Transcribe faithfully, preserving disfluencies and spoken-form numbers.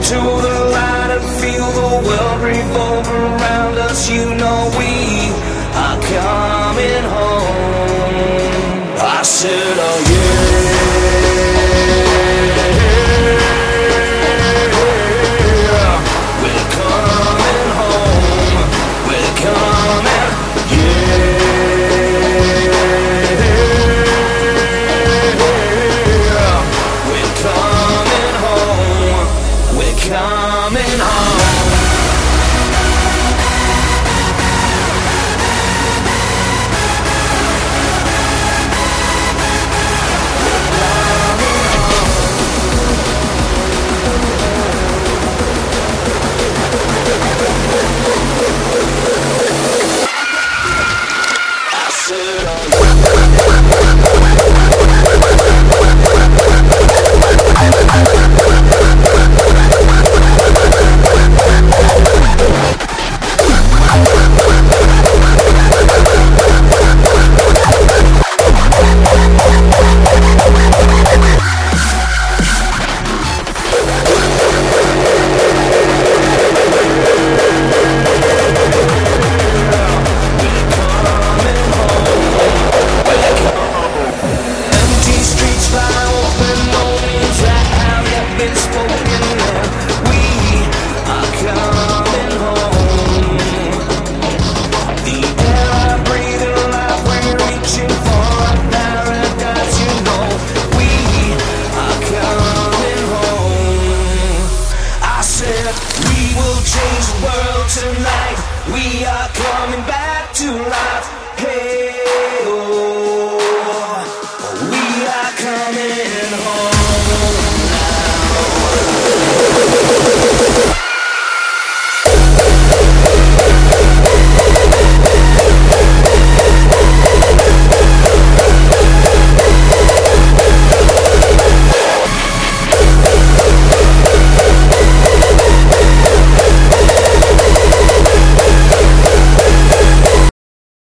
to the light and feel the world revolve around us. You know we are coming home. I said, oh yeah. We're coming home. We're coming, yeah. We're coming home. We're coming home. We are coming back to life. Hey, oh, we are coming.